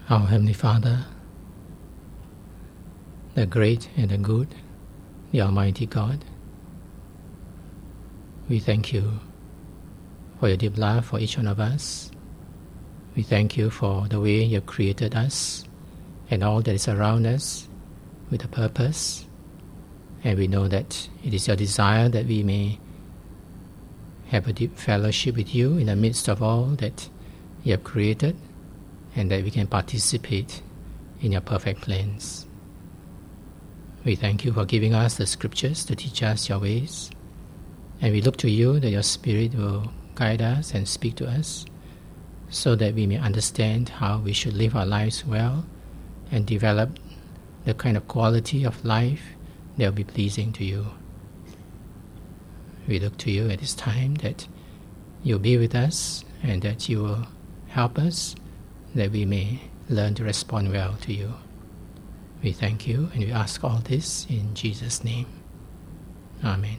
Our Heavenly Father, the great and the good, the Almighty God, we thank you for your deep love for each one of us. We thank you for the way you have created us and all that is around us with a purpose. And we know that it is your desire that we may have a deep fellowship with you in the midst of all that you have created, and that we can participate in your perfect plans. We thank you for giving us the scriptures to teach us your ways, and we look to you that your Spirit will guide us and speak to us so that we may understand how we should live our lives well and develop the kind of quality of life that will be pleasing to you. We look to you at this time that you'll be with us and that you will help us, that we may learn to respond well to you. We thank you and we ask all this in Jesus' name. Amen.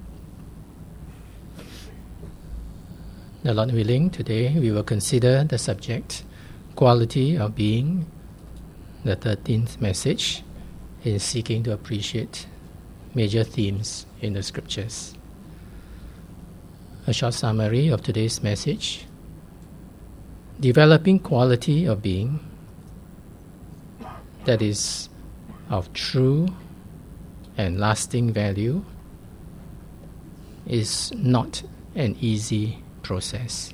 The Lord willing, today we will consider the subject, quality of being, the 13th message in seeking to appreciate major themes in the scriptures. A short summary of today's message. Developing quality of being that is of true and lasting value is not an easy process.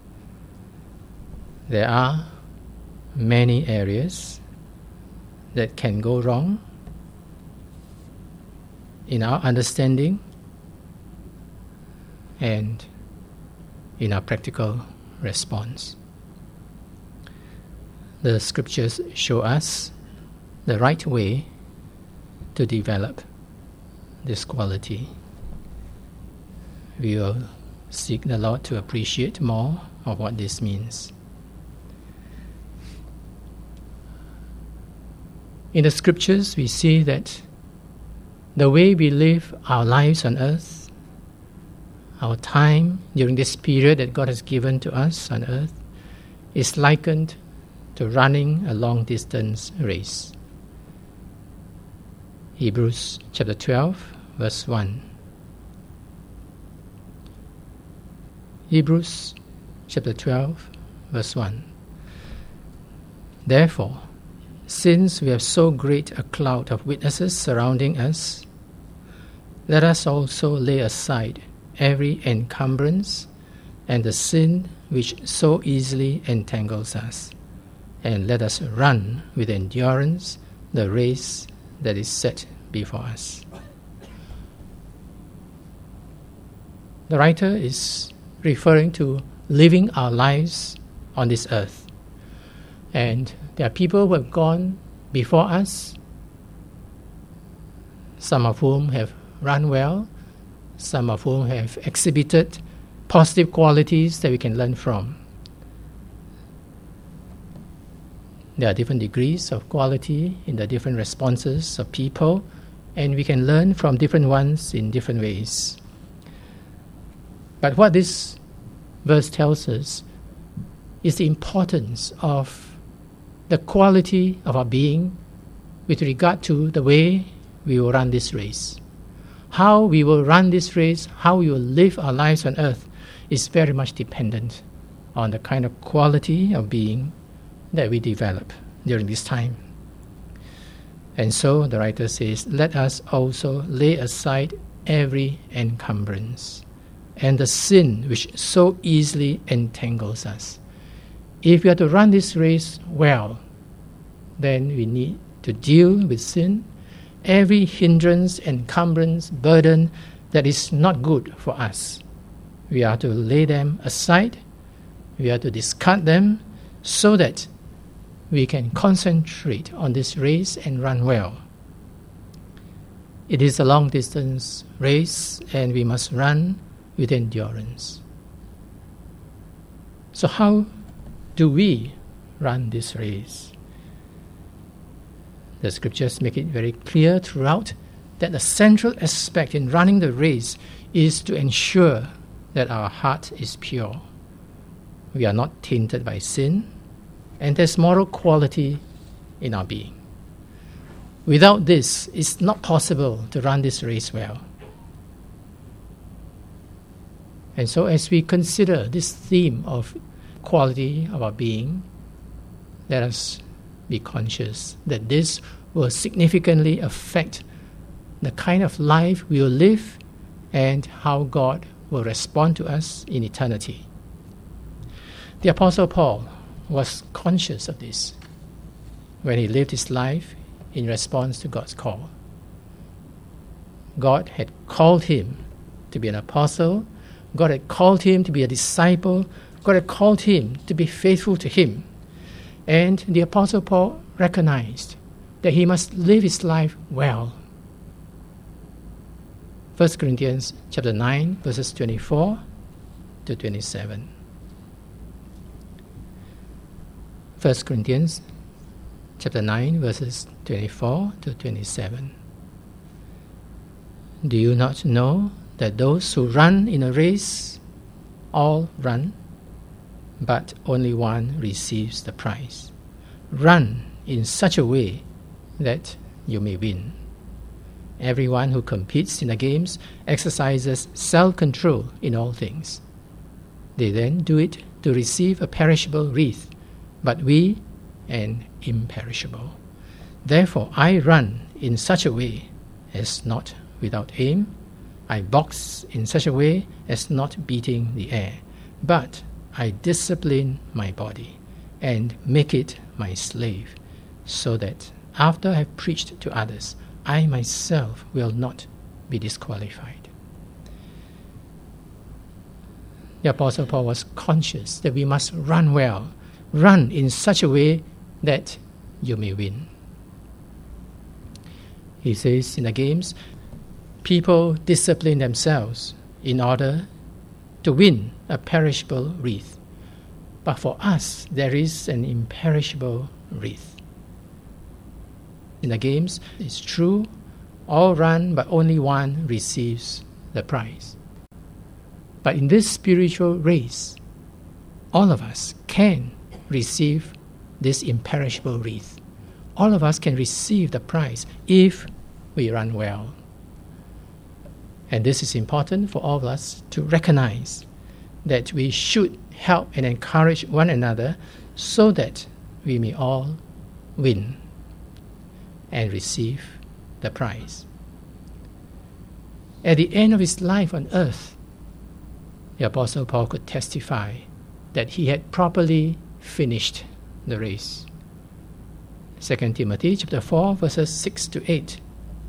There are many areas that can go wrong in our understanding and in our practical response. The scriptures show us the right way to develop this quality. We will seek the Lord to appreciate more of what this means. In the scriptures, we see that the way we live our lives on earth, our time during this period that God has given to us on earth, is likened to running a long-distance race. Hebrews chapter 12, verse 1. Hebrews chapter 12, verse 1. Therefore, since we have so great a cloud of witnesses surrounding us, let us also lay aside every encumbrance and the sin which so easily entangles us, and let us run with endurance the race that is set before us. The writer is referring to living our lives on this earth. And there are people who have gone before us, some of whom have run well, some of whom have exhibited positive qualities that we can learn from. There are different degrees of quality in the different responses of people, and we can learn from different ones in different ways. But what this verse tells us is the importance of the quality of our being with regard to the way we will run this race. How we will run this race, how we will live our lives on earth is very much dependent on the kind of quality of being that we develop during this time. And so the writer says, let us also lay aside every encumbrance and the sin which so easily entangles us. If we are to run this race well, then we need to deal with sin, every hindrance, encumbrance, burden that is not good for us. We are to lay them aside, we are to discard them so that we can concentrate on this race and run well. It is a long-distance race and we must run with endurance. So how do we run this race? The scriptures make it very clear throughout that the central aspect in running the race is to ensure that our heart is pure. We are not tainted by sin. and there's moral quality in our being. Without this, it's not possible to run this race well. And so as we consider this theme of quality of our being, let us be conscious that this will significantly affect the kind of life we will live and how God will respond to us in eternity. The Apostle Paul was conscious of this when he lived his life in response to God's call. God had called him to be an apostle. God had called him to be a disciple. God had called him to be faithful to him. And the Apostle Paul recognized that he must live his life well. 1 Corinthians chapter 9, verses 24 to 27. 1 Corinthians chapter 9, verses 24 to 27. Do you not know that those who run in a race all run, but only one receives the prize? Run in such a way that you may win. Everyone who competes in the games exercises self-control in all things. They then do it to receive a perishable wreath, but we an imperishable. Therefore I run in such a way as not without aim. I box in such a way as not beating the air, but I discipline my body and make it my slave, so that after I have preached to others, I myself will not be disqualified. The Apostle Paul was conscious that we must run well, run in such a way that you may win. He says in the games, people discipline themselves in order to win a perishable wreath. But for us, there is an imperishable wreath. In the games, it's true, all run, but only one receives the prize. But in this spiritual race, all of us can receive this imperishable wreath. All of us can receive the prize if we run well. And this is important for all of us to recognize that we should help and encourage one another so that we may all win and receive the prize. At the end of his life on earth, the Apostle Paul could testify that he had properly finished the race. 2 Timothy chapter 4, verses 6 to 8.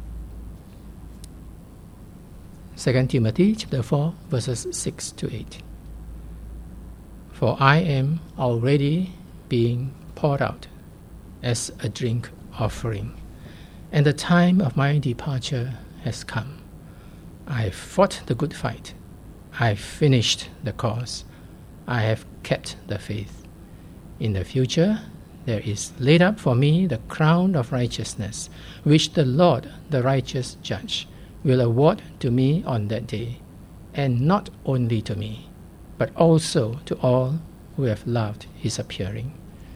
2 Timothy chapter 4, verses 6 to 8. For I am already being poured out as a drink offering, and the time of my departure has come. I have fought the good fight. I have finished the course. I have kept the faith. In the future, there is laid up for me the crown of righteousness, which the Lord, the righteous judge, will award to me on that day, and not only to me, but also to all who have loved his appearing.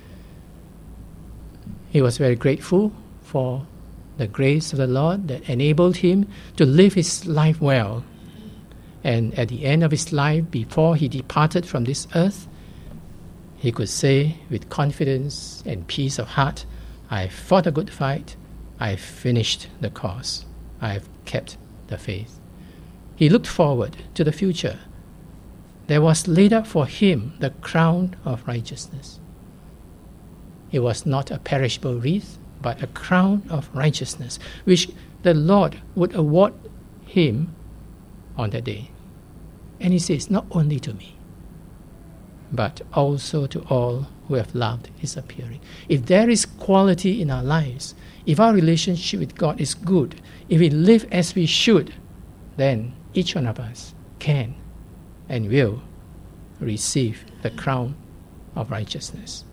He was very grateful for the grace of the Lord that enabled him to live his life well. And at the end of his life, before he departed from this earth, he could say with confidence and peace of heart, I have fought a good fight, I have finished the course, I have kept the faith. He looked forward to the future. There was laid up for him the crown of righteousness. It was not a perishable wreath, but a crown of righteousness, which the Lord would award him on that day. And he says, not only to me, but also to all who have loved his appearing. If there is quality in our lives, if our relationship with God is good, if we live as we should, then each one of us can and will receive the crown of righteousness.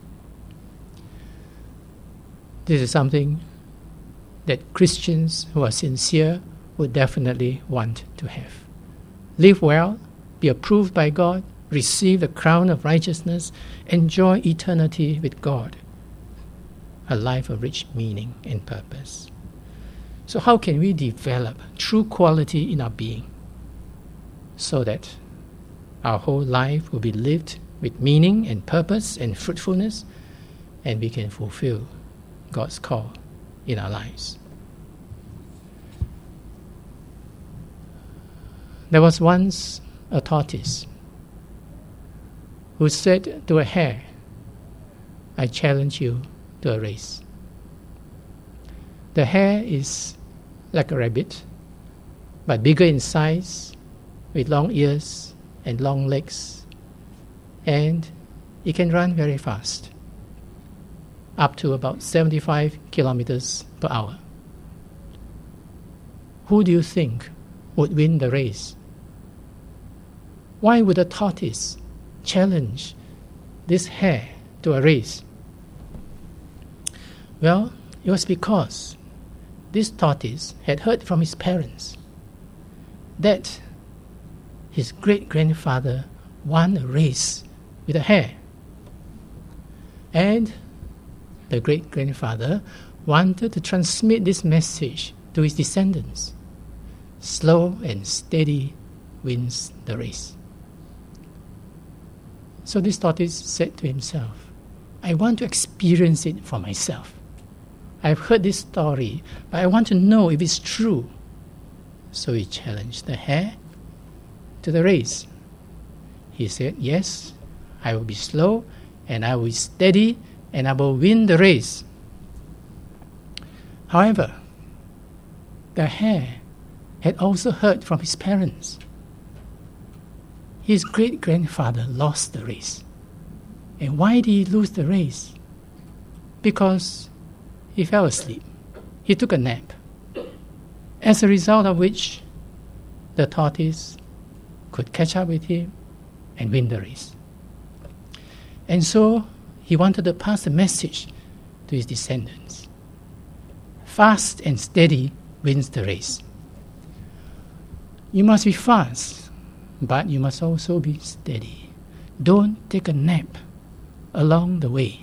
This is something that Christians who are sincere would definitely want to have. Live well, be approved by God, receive the crown of righteousness, enjoy eternity with God, a life of rich meaning and purpose. So how can we develop true quality in our being so that our whole life will be lived with meaning and purpose and fruitfulness, and we can fulfill God's call in our lives? There was once a tortoise who said to a hare, "I challenge you to a race." The hare is like a rabbit, but bigger in size, with long ears and long legs, and it can run very fast, up to about 75 kilometers per hour. Who do you think would win the race? Why would a tortoise challenge this hare to a race? Well, it was because this tortoise had heard from his parents that his great-grandfather won a race with a hare. And the great-grandfather wanted to transmit this message to his descendants. Slow and steady wins the race. So this tortoise said to himself, "I want to experience it for myself. I've heard this story, but I want to know if it's true." So he challenged the hare to the race. He said, "Yes, I will be slow, and I will be steady, and I will win the race." However, the hare had also heard from his parents. His great-grandfather lost the race. And why did he lose the race? Because he fell asleep. He took a nap. As a result of which, the tortoise could catch up with him and win the race. And so he wanted to pass a message to his descendants. Fast and steady wins the race. You must be fast, but you must also be steady. Don't take a nap along the way.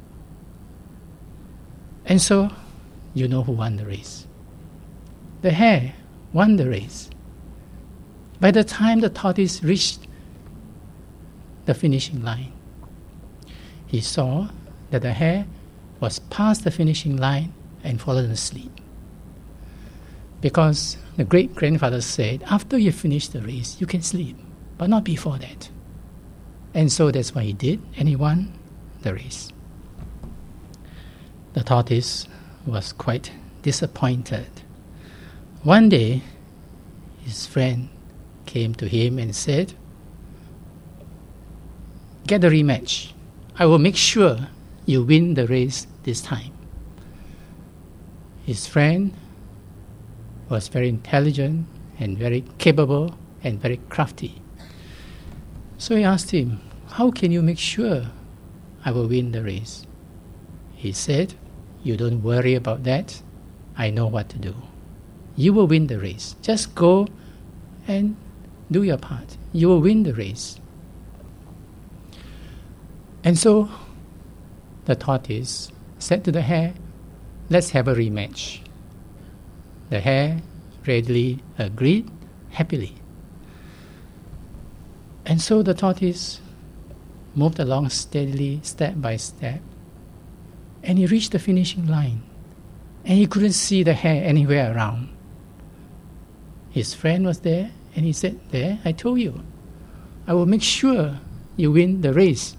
And so, you know who won the race. The hare won the race. By the time the tortoise reached the finishing line, he saw that the hare was past the finishing line and fallen asleep. Because the great-grandfather said, after you finish the race, you can sleep, but not before that. And so that's what he did, and he won the race. The tortoise was quite disappointed. One day, his friend came to him and said, "Get a rematch. I will make sure you win the race this time." His friend was very intelligent and very capable and very crafty. So he asked him, "How can you make sure I will win the race?" He said, "You don't worry about that. I know what to do. You will win the race. Just go and do your part. You will win the race." And so the tortoise said to the hare, "Let's have a rematch." The hare readily agreed, happily. And so the tortoise moved along steadily, step by step, and he reached the finishing line, and he couldn't see the hare anywhere around. His friend was there, and he said, "There, I told you, I will make sure you win the race."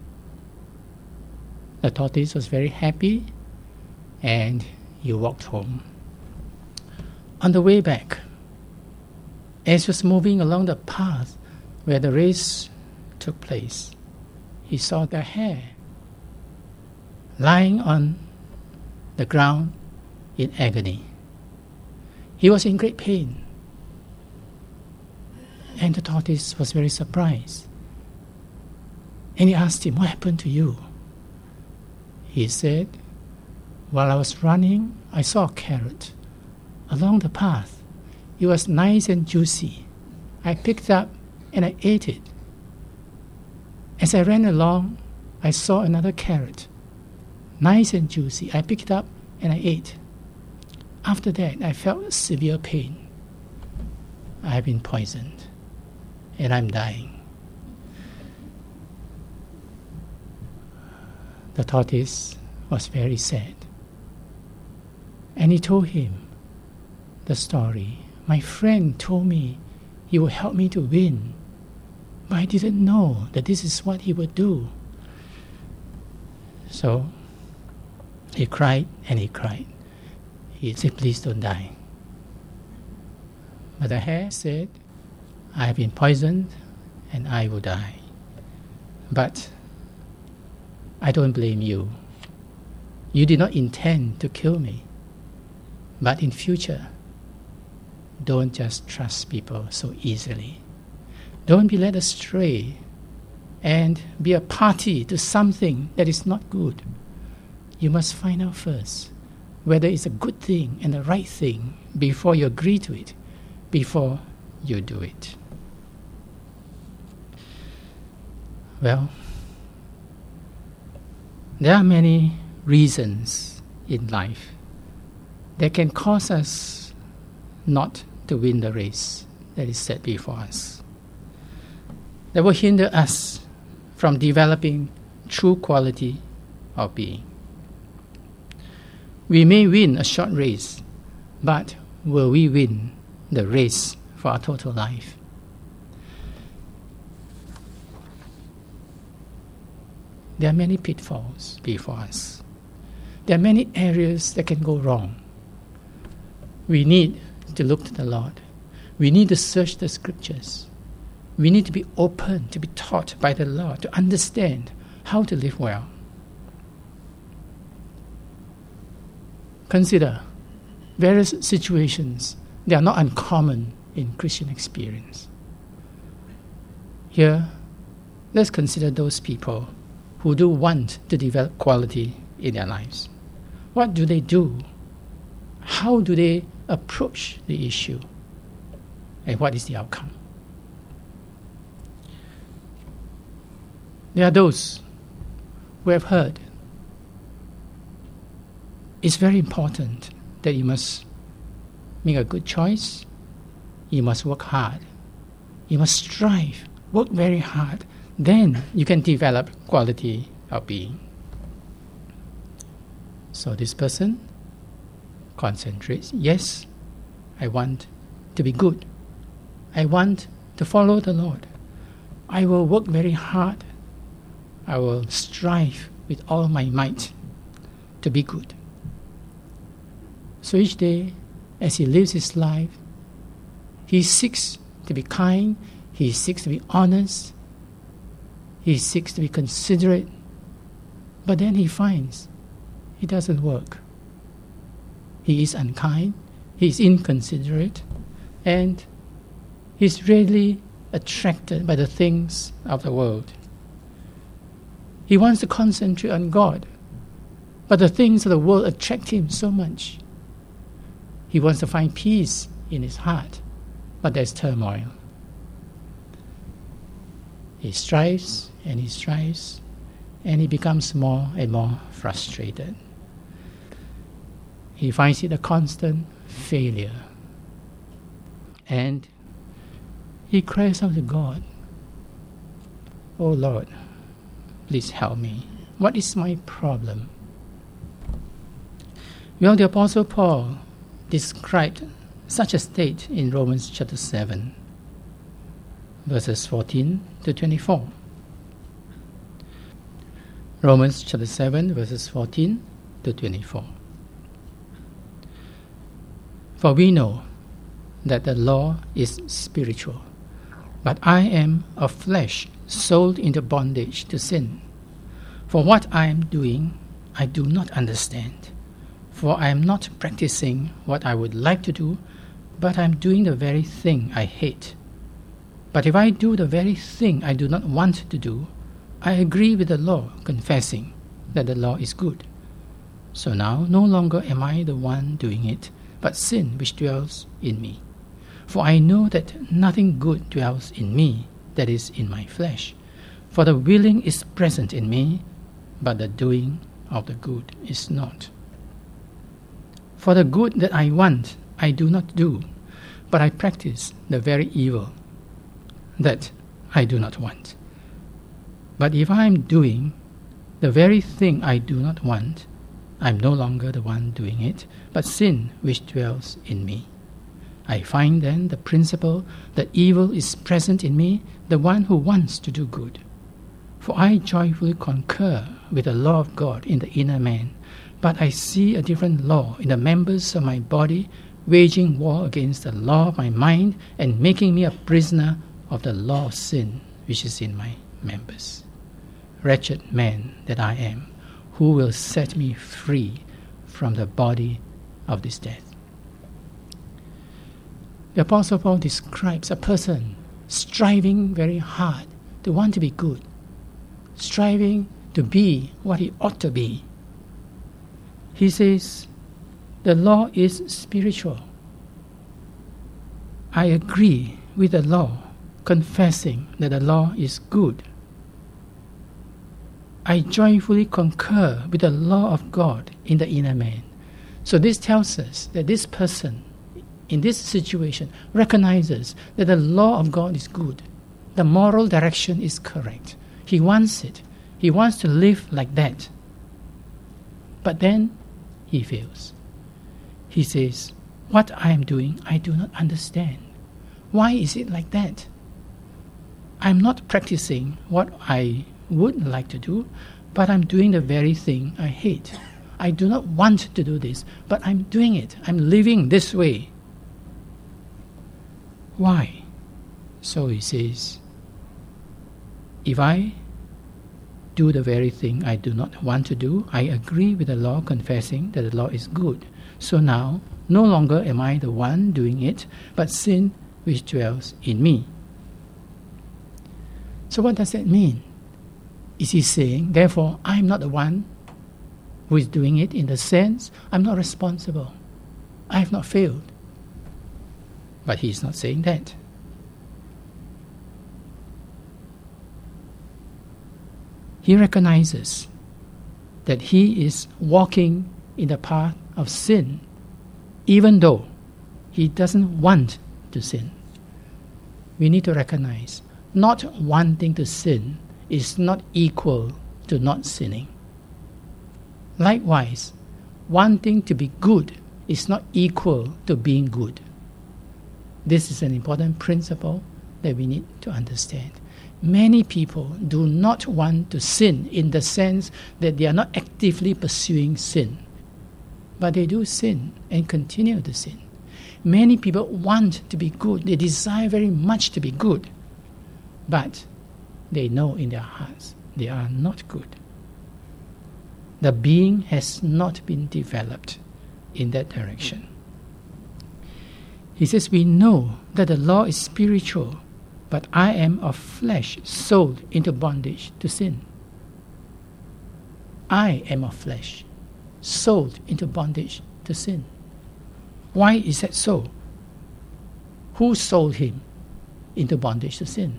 The tortoise was very happy, and he walked home. On the way back, as he was moving along the path where the race took place, he saw the hare lying on the ground in agony. He was in great pain, and the tortoise was very surprised. And he asked him, "What happened to you?" He said, "While I was running, I saw a carrot along the path. It was nice and juicy. I picked up and I ate it. As I ran along, I saw another carrot, nice and juicy. I picked it up and I ate. After that, I felt severe pain. I have been poisoned, and I'm dying. The tortoise was very sad. And he told him the story. My friend told me he would help me to win, but I didn't know that this is what he would do. So he cried and he cried. He said, please don't die. But the hare said, I have been poisoned and I will die. But I don't blame you. You did not intend to kill me. But in future, don't just trust people so easily. Don't be led astray and be a party to something that is not good. You must find out first whether it's a good thing and the right thing before you agree to it, before you do it. Well, there are many reasons in life that can cause us not to win the race that is set before us, that will hinder us from developing true quality of being. We may win a short race, but will we win the race for our total life? There are many pitfalls before us. There are many areas that can go wrong. We need to look to the Lord. We need to search the Scriptures. We need to be open to be taught by the Lord, to understand how to live well. Consider various situations that are not uncommon in Christian experience. Here, let's consider those people who do want to develop quality in their lives. What do they do? How do they approach the issue? And what is the outcome? There are those who have heard. It's very important that you must make a good choice. You must work hard. You must strive, work very hard. Then you can develop quality of being. So this person concentrates. Yes, I want to be good. I want to follow the Lord. I will work very hard. I will strive with all my might to be good. So each day, as he lives his life, he seeks to be kind, he seeks to be honest, he seeks to be considerate, but then he finds it doesn't work. He is unkind, he is inconsiderate, and he's really attracted by the things of the world. He wants to concentrate on God, but the things of the world attract him so much. He wants to find peace in his heart, but there's turmoil. He strives, and he becomes more and more frustrated. He finds it a constant failure. And he cries out to God, "Oh Lord, please help me. What is my problem?" Well, the Apostle Paul described such a state in Romans chapter 7, verses 14 to 24. Romans chapter 7, verses 14 to 24. For we know that the law is spiritual, but I am of flesh, sold into bondage to sin. For what I am doing, I do not understand. For I am not practicing what I would like to do, but I am doing the very thing I hate. But if I do the very thing I do not want to do, I agree with the law, confessing that the law is good. So now no longer am I the one doing it, but sin which dwells in me. For I know that nothing good dwells in me, that is, in my flesh. For the willing is present in me, but the doing of the good is not. For the good that I want, I do not do, but I practice the very evil that I do not want. But if I am doing the very thing I do not want, I am no longer the one doing it, but sin which dwells in me. I find then the principle that evil is present in me, the one who wants to do good. For I joyfully concur with the law of God in the inner man, but I see a different law in the members of my body, waging war against the law of my mind and making me a prisoner of the law of sin which is in my members. Wretched man that I am, who will set me free from the body of this death? The Apostle Paul describes a person striving very hard to want to be good, striving to be what he ought to be. He says, the law is spiritual. I agree with the law, confessing that the law is good. I joyfully concur with the law of God in the inner man. So this tells us that this person, in this situation, recognizes that the law of God is good. The moral direction is correct. He wants it. He wants to live like that. But then he fails. He says, what I am doing, I do not understand. Why is it like that? I'm not practicing what I would like to do, but I'm doing the very thing I hate. I do not want to do this, but I'm doing it. I'm living this way. Why? So he says, if I do the very thing I do not want to do, I agree with the law, confessing that the law is good. So now, no longer am I the one doing it, but sin which dwells in me. So what does that mean? Is he saying, therefore, I'm not the one who is doing it, in the sense, I'm not responsible. I have not failed. But he is not saying that. He recognizes that he is walking in the path of sin, even though he doesn't want to sin. We need to recognize not wanting to sin is not equal to not sinning. Likewise, wanting to be good is not equal to being good. This is an important principle that we need to understand. Many people do not want to sin in the sense that they are not actively pursuing sin, but they do sin and continue to sin. Many people want to be good. They desire very much to be good, but they know in their hearts they are not good. The being has not been developed in that direction. He says, we know that the law is spiritual, but I am of flesh, sold into bondage to sin. I am of flesh, sold into bondage to sin. Why is that so? Who sold him into bondage to sin?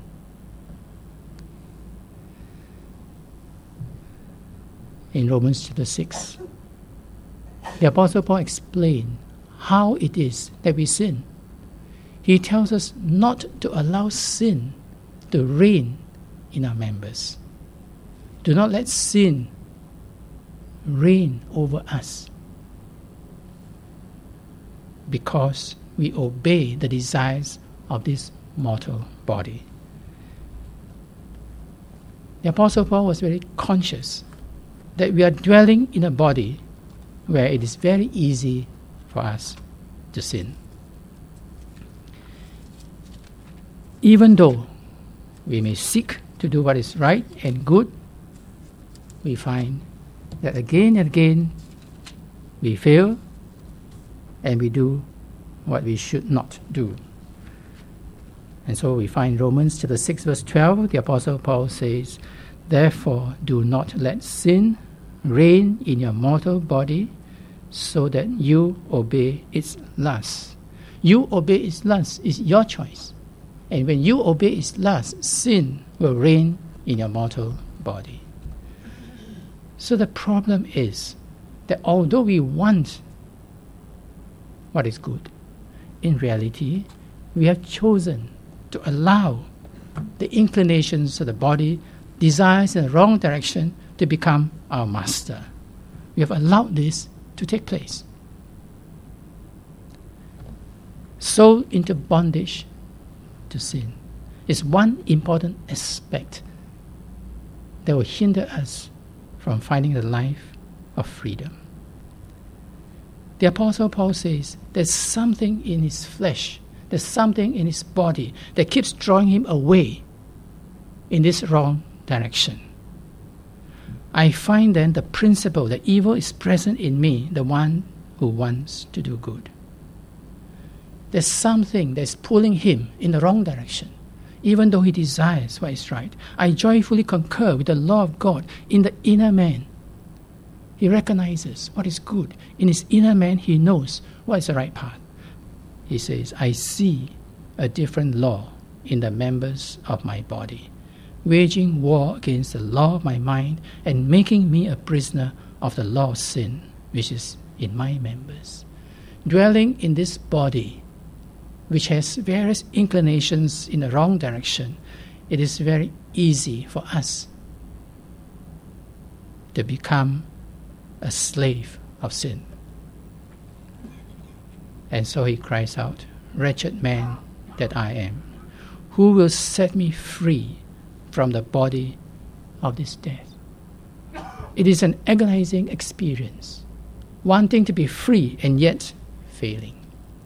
In Romans chapter 6, the Apostle Paul explained how it is that we sin. He tells us not to allow sin to reign in our members. Do not let sin reign over us, because we obey the desires of this mortal body. The Apostle Paul was very conscious that we are dwelling in a body where it is very easy for us to sin. Even though we may seek to do what is right and good, we find that again and again we fail and we do what we should not do. And so we find Romans chapter 6 verse 12, the Apostle Paul says, therefore do not let sin reign in your mortal body so that you obey its lusts. You obey its lusts is your choice. And when you obey its lusts, sin will reign in your mortal body. So the problem is that although we want what is good, in reality, we have chosen to allow the inclinations of the body, desires in the wrong direction, to become our master. We have allowed this to take place. Sold into bondage to sin is one important aspect that will hinder us from finding the life of freedom. The Apostle Paul says there's something in his flesh, there's something in his body that keeps drawing him away in this wrong direction. I find then the principle that evil is present in me, the one who wants to do good. There's something that's pulling him in the wrong direction, even though he desires what is right. I joyfully concur with the law of God in the inner man. He recognizes what is good. In his inner man, he knows what is the right path. He says, I see a different law in the members of my body, waging war against the law of my mind and making me a prisoner of the law of sin, which is in my members. Dwelling in this body, which has various inclinations in the wrong direction, it is very easy for us to become a slave of sin. And so he cries out, wretched man that I am, who will set me free from the body of this death? It is an agonizing experience, wanting to be free and yet failing.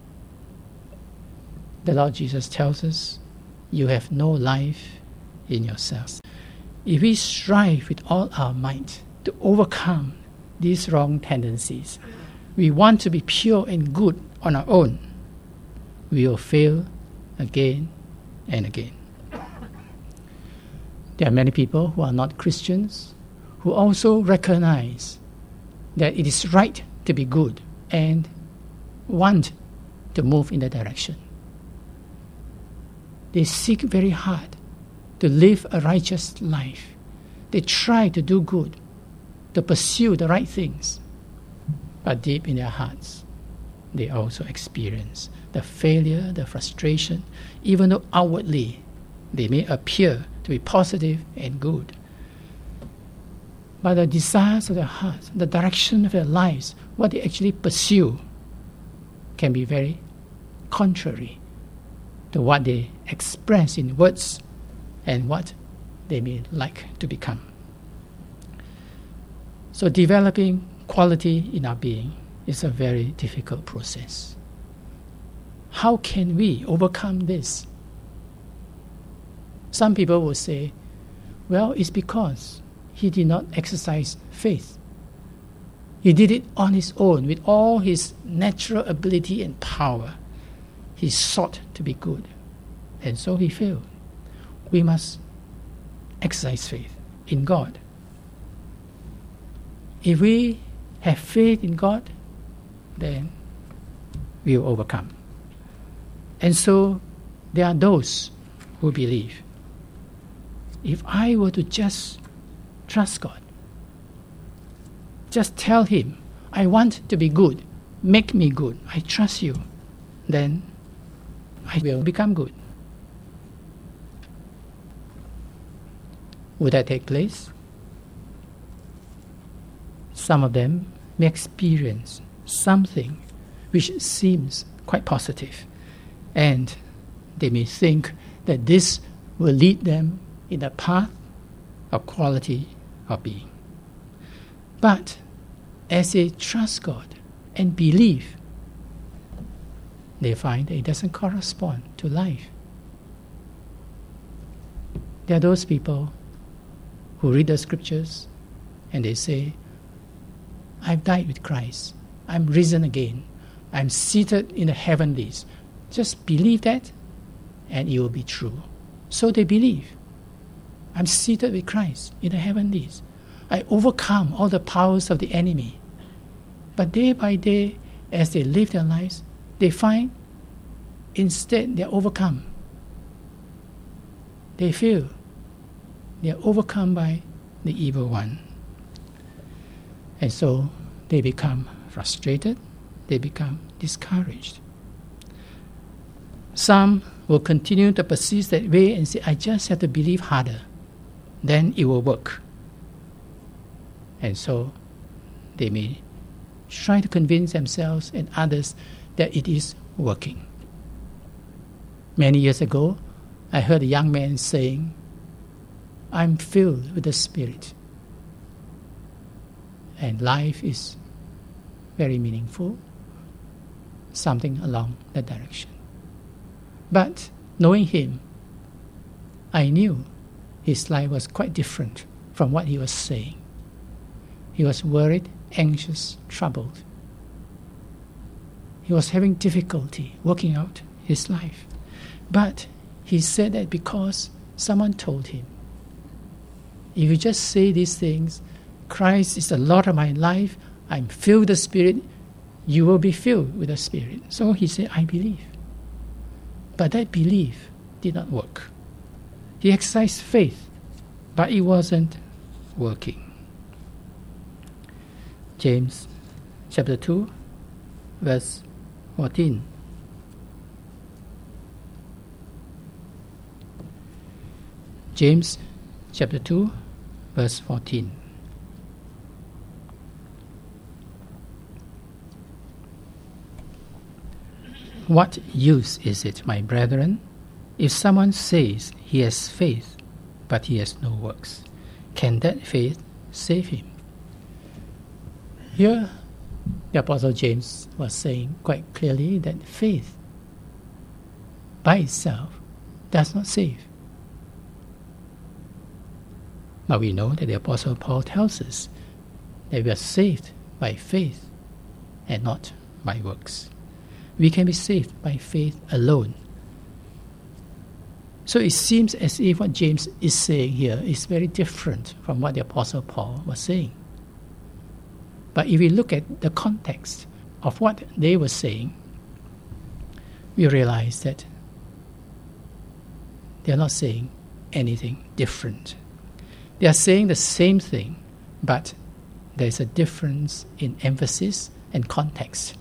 The Lord Jesus tells us, you have no life in yourselves. If we strive with all our might to overcome these wrong tendencies, we want to be pure and good on our own, we will fail again and again. There are many people who are not Christians who also recognize that it is right to be good and want to move in that direction. They seek very hard to live a righteous life. They try to do good, to pursue the right things. But deep in their hearts, they also experience the failure, the frustration, even though outwardly they may appear to be positive and good. But the desires of their hearts, the direction of their lives, what they actually pursue, can be very contrary to what they express in words and what they may like to become. So developing quality in our being is a very difficult process. How can we overcome this? Some people will say, well, it's because he did not exercise faith. He did it on his own with all his natural ability and power. He sought to be good, and so he failed. We must exercise faith in God. If we have faith in God, then we will overcome. And so there are those who believe, if I were to just trust God, just tell him, I want to be good, make me good, I trust you, then I will become good. Would that take place? Some of them may experience something which seems quite positive, and they may think that this will lead them in the path of quality of being. But as they trust God and believe, they find that it doesn't correspond to life. There are those people who read the scriptures and they say, I've died with Christ, I'm risen again, I'm seated in the heavenlies. Just believe that and it will be true. So they believe, I'm seated with Christ in the heavenlies. I overcome all the powers of the enemy. But day by day, as they live their lives, they find instead they're overcome. They fail. They are overcome by the evil one. And so they become frustrated, they become discouraged. Some will continue to persist that way and say, I just have to believe harder, then it will work. And so they may try to convince themselves and others that it is working. Many years ago, I heard a young man saying, I'm filled with the Spirit, and life is very meaningful, something along that direction. But knowing him, I knew his life was quite different from what he was saying. He was worried, anxious, troubled. He was having difficulty working out his life. But he said that because someone told him, if you just say these things, Christ is the Lord of my life, I'm filled with the Spirit, you will be filled with the Spirit. So he said, I believe. But that belief did not work. He exercised faith, but it wasn't working. James chapter 2, verse 14. James chapter 2, verse 14. What use is it, my brethren, if someone says he has faith, but he has no works? Can that faith save him? Here, the Apostle James was saying quite clearly that faith by itself does not save. But we know that the Apostle Paul tells us that we are saved by faith and not by works. We can be saved by faith alone. So it seems as if what James is saying here is very different from what the Apostle Paul was saying. But if we look at the context of what they were saying, we realize that they are not saying anything different. They are saying the same thing, but there is a difference in emphasis and context.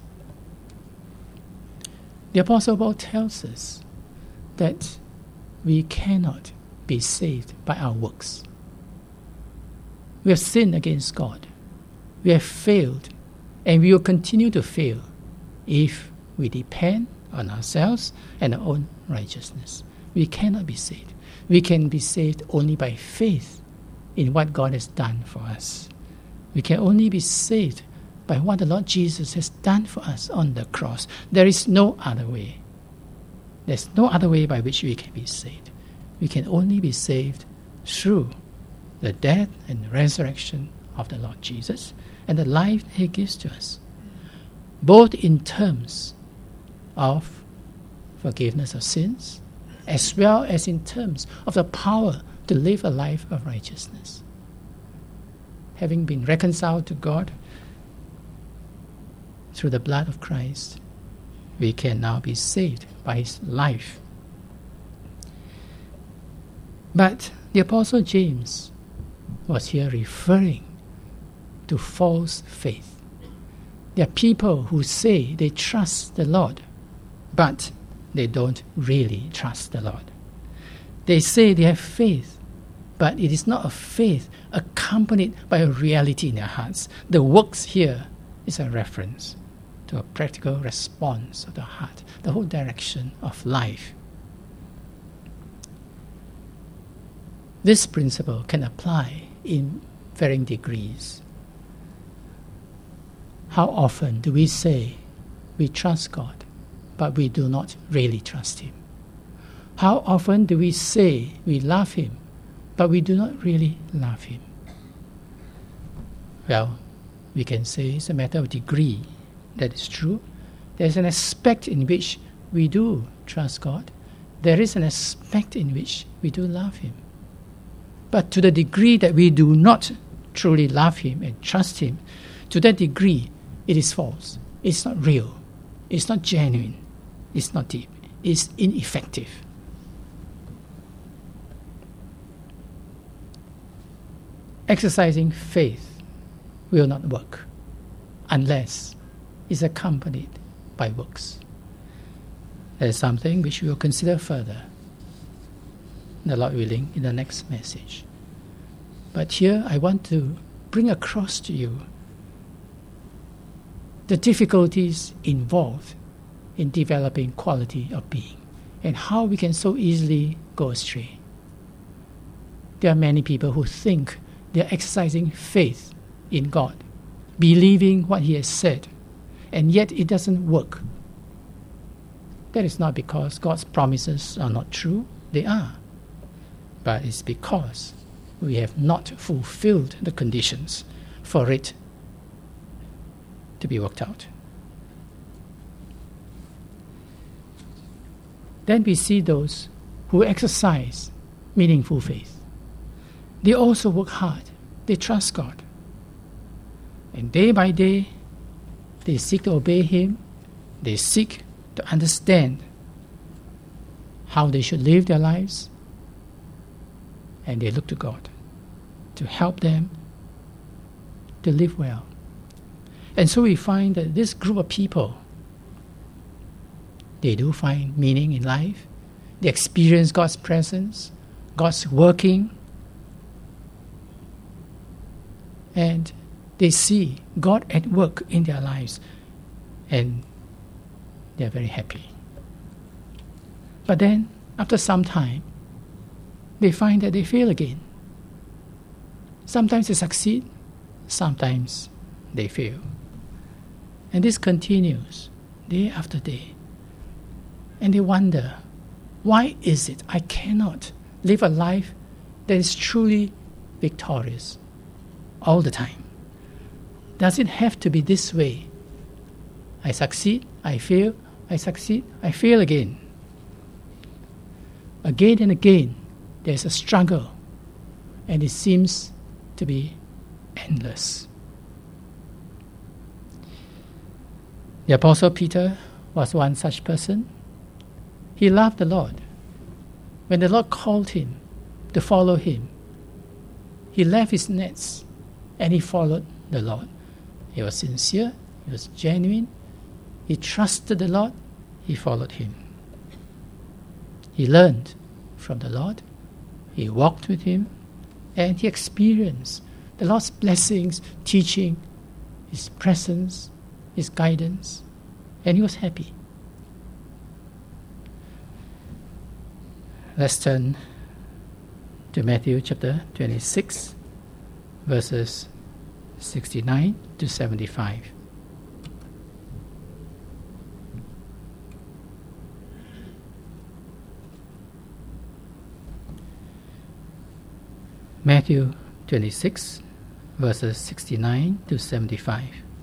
The Apostle Paul tells us that we cannot be saved by our works. We have sinned against God. We have failed, and we will continue to fail if we depend on ourselves and our own righteousness. We cannot be saved. We can be saved only by faith in what God has done for us. We can only be saved by what the Lord Jesus has done for us on the cross. There is no other way. There's no other way by which we can be saved. We can only be saved through the death and resurrection of the Lord Jesus and the life that He gives to us, both in terms of forgiveness of sins as well as in terms of the power to live a life of righteousness. Having been reconciled to God through the blood of Christ, we can now be saved by His life. But the Apostle James was here referring to false faith. There are people who say they trust the Lord, but they don't really trust the Lord. They say they have faith, but it is not a faith accompanied by a reality in their hearts. The works here is a reference to a practical response of the heart, the whole direction of life. This principle can apply in varying degrees. How often do we say we trust God, but we do not really trust Him? How often do we say we love Him, but we do not really love Him? Well, we can say it's a matter of degree. That is true. There's an aspect in which we do trust God. There is an aspect in which we do love Him. But to the degree that we do not truly love Him and trust Him, to that degree, it is false. It's not real. It's not genuine. It's not deep. It's ineffective. exercising faith will not work unless it's accompanied by works. That is something which we will consider further, the Lord willing, in the next message. But here I want to bring across to you the difficulties involved in developing quality of being and how we can so easily go astray. There are many people who think they are exercising faith in God, believing what He has said, and yet it doesn't work. That is not because God's promises are not true, they are. But it's because we have not fulfilled the conditions for it to be worked out. Then we see those who exercise meaningful faith. They also work hard. They trust God. And day by day, they seek to obey Him. They seek to understand how they should live their lives. And they look to God to help them to live well. And so we find that this group of people, they do find meaning in life. They experience God's presence, God's working, and they see God at work in their lives, and they are very happy. But then, after some time, they find that they fail again. Sometimes they succeed, sometimes they fail. And this continues day after day. And they wonder, why is it I cannot live a life that is truly victorious all the time? Does it have to be this way? I succeed, I fail, I succeed, I fail again. Again and again, there's a struggle, and it seems to be endless. The Apostle Peter was one such person. He loved the Lord. When the Lord called him to follow Him, he left his nets and he followed the Lord. He was sincere, he was genuine, he trusted the Lord, he followed Him. He learned from the Lord, he walked with Him, and he experienced the Lord's blessings, teaching, His presence, His guidance, and he was happy. Let's turn to Matthew chapter 26, verses 69 to 75. Matthew 26, verses 69 to 75.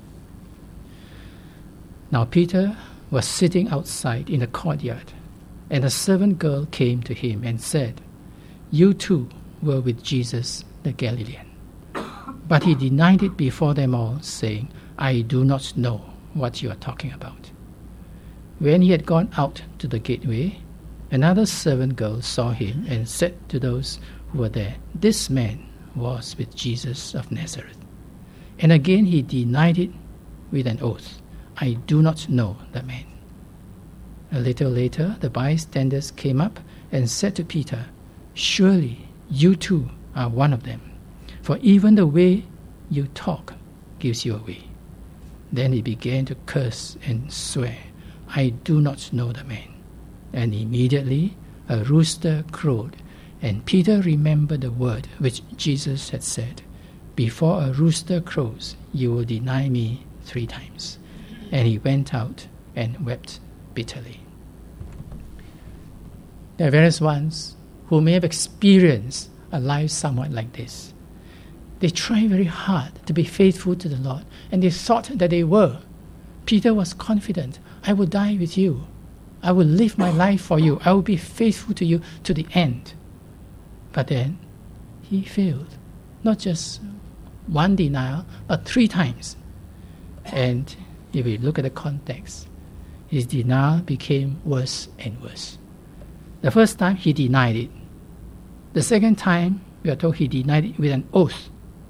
Now Peter was sitting outside in the courtyard, and a servant girl came to him and said, "You too were with Jesus the Galilean." But he denied it before them all, saying, "I do not know what you are talking about." When he had gone out to the gateway, another servant girl saw him and said to those who were there, "This man was with Jesus of Nazareth." And again he denied it with an oath, "I do not know the man." A little later, the bystanders came up and said to Peter, "Surely you too are one of them, for even the way you talk gives you away." Then he began to curse and swear, "I do not know the man." And immediately a rooster crowed, and Peter remembered the word which Jesus had said, "Before a rooster crows, you will deny me 3 times." And he went out and wept bitterly. There are various ones who may have experienced a life somewhat like this. They try very hard to be faithful to the Lord, and they thought that they were. Peter was confident, "I will die with you. I will live my life for you. I will be faithful to you to the end." But then he failed. Not just one denial, but 3 times. And if we look at the context, his denial became worse and worse. The first time he denied it. The second time, we are told he denied it with an oath.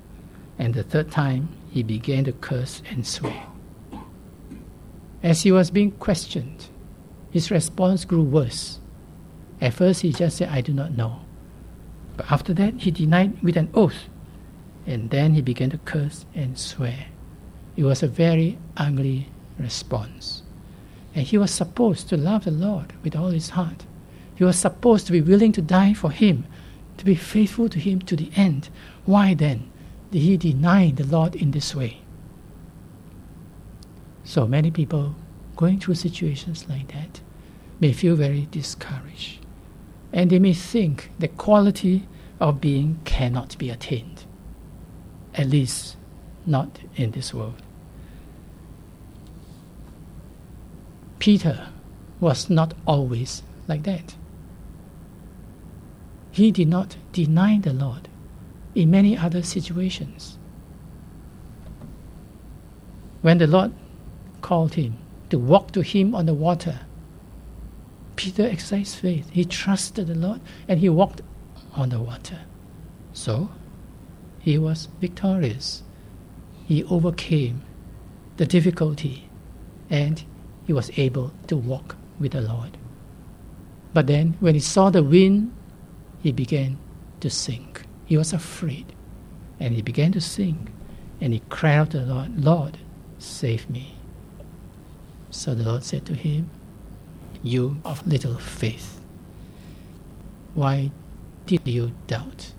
And the third time, he began to curse and swear. As he was being questioned, his response grew worse. At first, he just said, "I do not know." But after that, he denied with an oath. And then he began to curse and swear. It was a very ugly response. And he was supposed to love the Lord with all his heart. He was supposed to be willing to die for him, to be faithful to him to the end. Why then did he deny the Lord in this way? So many people going through situations like that may feel very discouraged. And they may think the quality of being cannot be attained, at least not in this world. Peter was not always like that. He did not deny the Lord in many other situations. When the Lord called him to walk to him on the water, Peter exercised faith. He trusted the Lord and he walked on the water. So, he was victorious. He overcame the difficulty and he was able to walk with the Lord. But then, when he saw the wind, he began to sink. He was afraid and he began to sink and he cried out to the Lord, "Lord, save me." So the Lord said to him, "You of little faith, why did you doubt?"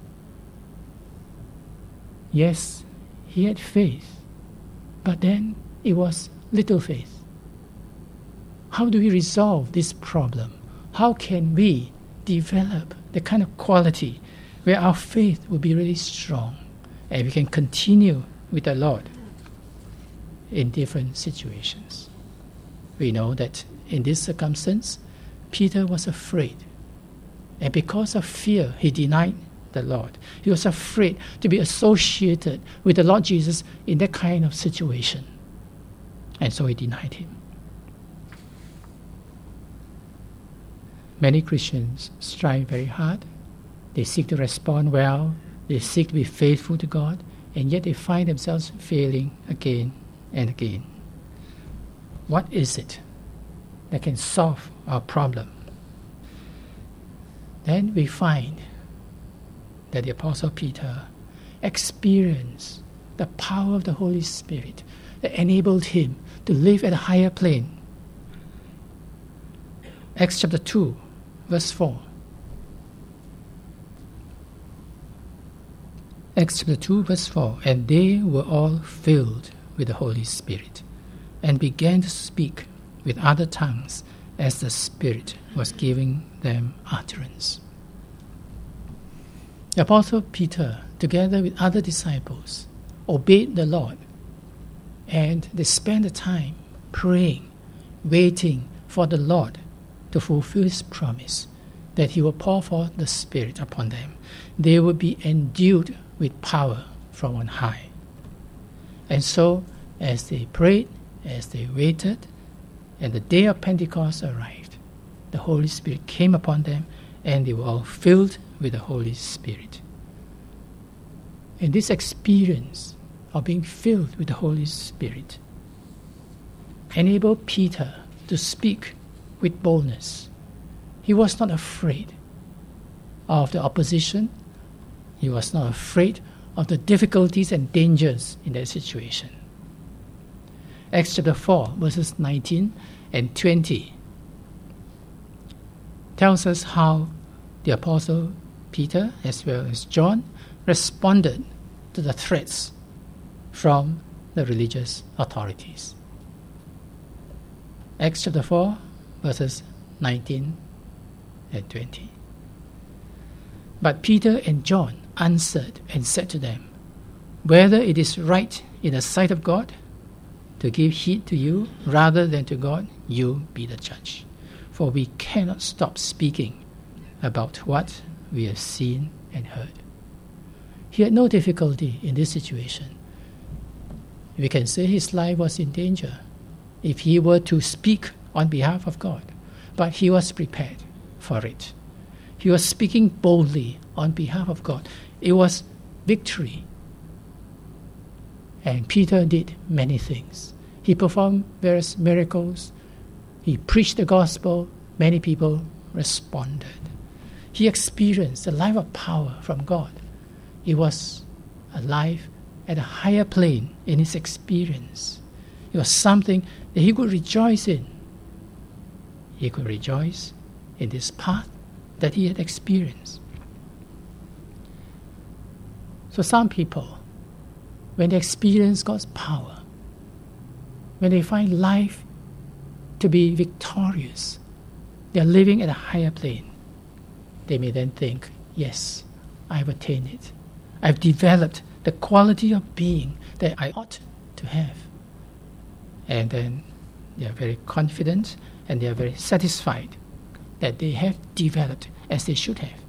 Yes, he had faith, but then it was little faith. How do we resolve this problem? How can we develop the kind of quality where our faith will be really strong and we can continue with the Lord in different situations? We know that in this circumstance, Peter was afraid. And because of fear, he denied the Lord. He was afraid to be associated with the Lord Jesus in that kind of situation. And so he denied him. Many Christians strive very hard. They seek to respond well. They seek to be faithful to God. And yet they find themselves failing again and again. What is it that can solve our problem? Then we find that the Apostle Peter experienced the power of the Holy Spirit that enabled him to live at a higher plane. Acts chapter 2, verse 4. Acts chapter 2, verse 4. And they were all filled with the Holy Spirit and began to speak with other tongues as the Spirit was giving them utterance. The Apostle Peter, together with other disciples, obeyed the Lord, and they spent the time praying, waiting for the Lord to fulfill his promise that he will pour forth the Spirit upon them. They will be endued with power from on high. And so, as they prayed, as they waited, and the day of Pentecost arrived, the Holy Spirit came upon them, and they were all filled with the Holy Spirit. And this experience of being filled with the Holy Spirit enabled Peter to speak with boldness. He was not afraid of the opposition. He was not afraid of the difficulties and dangers in that situation. Acts chapter 4, verses 19 and 20 tells us how the Apostle Peter, as well as John, responded to the threats from the religious authorities. Acts chapter 4, verses 19 and 20. But Peter and John answered and said to them, "Whether it is right in the sight of God to give heed to you rather than to God, you be the judge. For we cannot stop speaking about what we have seen and heard." He had no difficulty in this situation. We can say his life was in danger if he were to speak on behalf of God, but he was prepared for it. He was speaking boldly on behalf of God. It was victory. And Peter did many things. He performed various miracles. He preached the gospel. Many people responded. He experienced a life of power from God. It was a life at a higher plane in his experience. It was something that he could rejoice in. He could rejoice in this path that he had experienced. So some people, when they experience God's power, when they find life to be victorious, they are living at a higher plane. They may then think, yes, I've attained it. I've developed the quality of being that I ought to have. And then they are very confident and they are very satisfied that they have developed as they should have.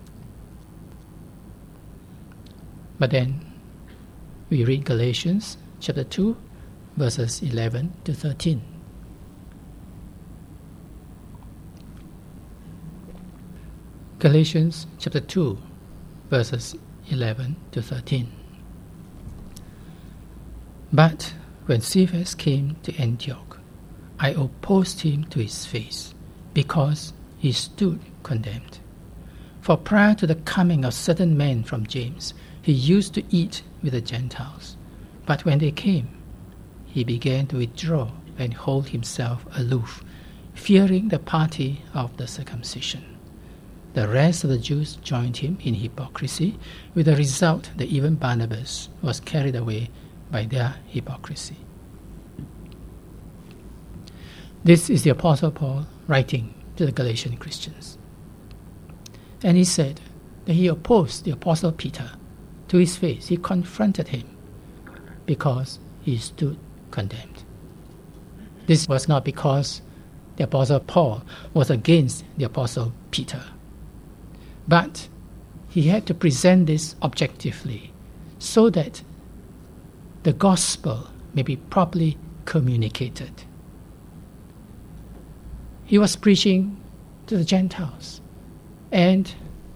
But then we read Galatians chapter 2, verses 11 to 13. Galatians chapter 2, verses 11 to 13. But when Cephas came to Antioch, I opposed him to his face, because he stood condemned. For prior to the coming of certain men from James, he used to eat with the Gentiles. But when they came, he began to withdraw and hold himself aloof, fearing the party of the circumcision. The rest of the Jews joined him in hypocrisy, with the result that even Barnabas was carried away by their hypocrisy. This is the Apostle Paul writing to the Galatian Christians. And he said that he opposed the Apostle Peter to his face. He confronted him because he stood condemned. This was not because the Apostle Paul was against the Apostle Peter, but he had to present this objectively so that the gospel may be properly communicated. He was preaching to the Gentiles, and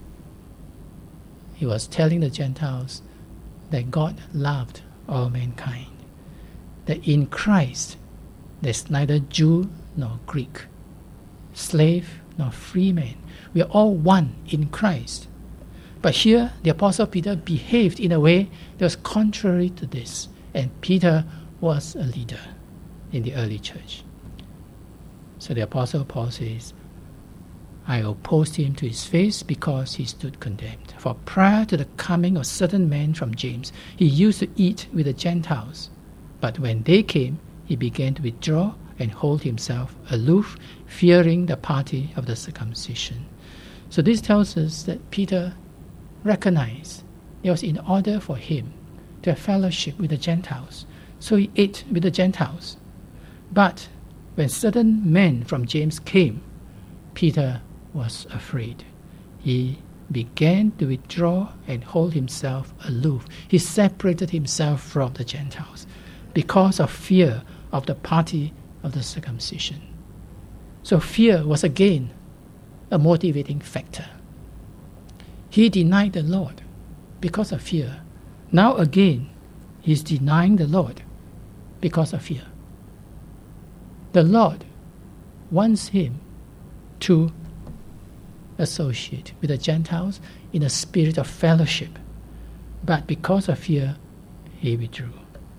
he was telling the Gentiles that God loved all mankind, that in Christ there's neither Jew nor Greek, slave nor free man. We are all one in Christ. But here the Apostle Peter behaved in a way that was contrary to this, and Peter was a leader in the early church. So the Apostle Paul says, I opposed him to his face because he stood condemned. For prior to the coming of certain men from James, he used to eat with the Gentiles. But when they came, he began to withdraw and hold himself aloof, fearing the party of the circumcision. So this tells us that Peter recognized it was in order for him to have fellowship with the Gentiles. So he ate with the Gentiles. But when certain men from James came, Peter was afraid. He began to withdraw and hold himself aloof. He separated himself from the Gentiles because of fear of the party of the circumcision. So fear was again a motivating factor. He denied the Lord because of fear. Now again, he's denying the Lord because of fear. The Lord wants him to associate with the Gentiles in a spirit of fellowship, but because of fear, he withdrew.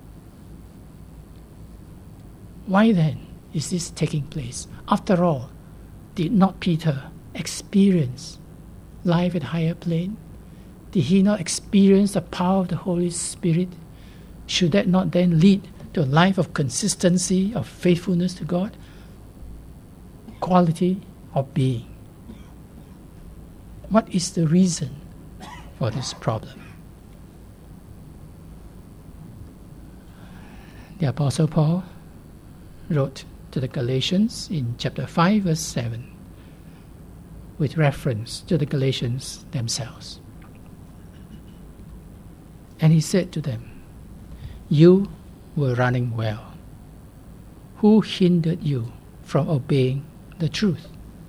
Why then is this taking place? After all, did not Peter experience life at higher plane? Did he not experience the power of the Holy Spirit? Should that not then lead to a life of consistency, of faithfulness to God? Quality of being. What is the reason for this problem? The Apostle Paul wrote to the Galatians in chapter 5, verse 7, with reference to the Galatians themselves. And he said to them, you were running well. Who hindered you from obeying the truth?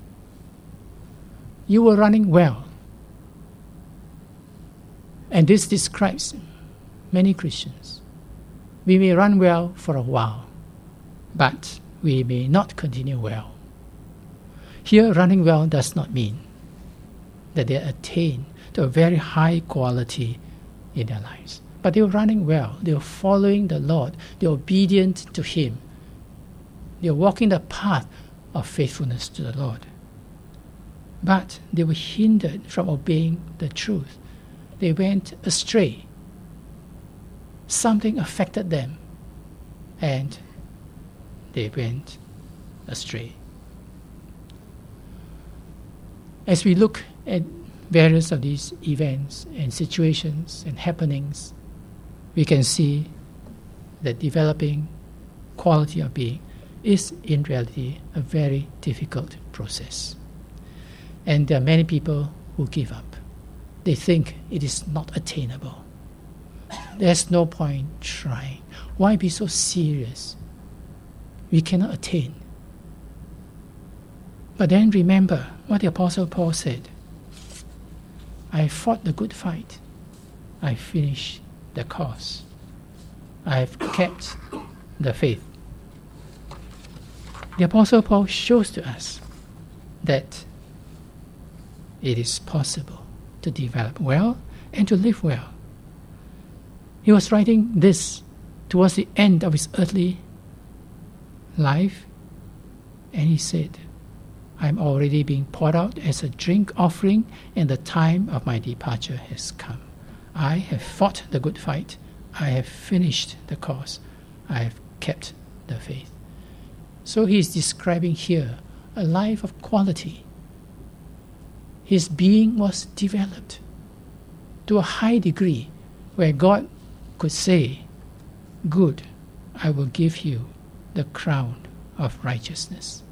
You were running well. And this describes many Christians. We may run well for a while, but we may not continue well. Here, running well does not mean that they attain to a very high quality in their lives. But they were running well. They were following the Lord. They were obedient to Him. They were walking the path of faithfulness to the Lord. But they were hindered from obeying the truth. They went astray. Something affected them, and they went astray. As we look at various of these events and situations and happenings, we can see that developing quality of being is in reality a very difficult process. And there are many people who give up. They think it is not attainable. There's no point trying. Why be so serious? We cannot attain. But then remember what the Apostle Paul said. I fought the good fight. I finished the course. I have kept the faith. The Apostle Paul shows to us that it is possible to develop well and to live well. He was writing this towards the end of his earthly life, and he said, I am already being poured out as a drink offering, and the time of my departure has come. I have fought the good fight. I have finished the course. I have kept the faith. So he is describing here a life of quality. His being was developed to a high degree where God could say, good, I will give you the crown of righteousness.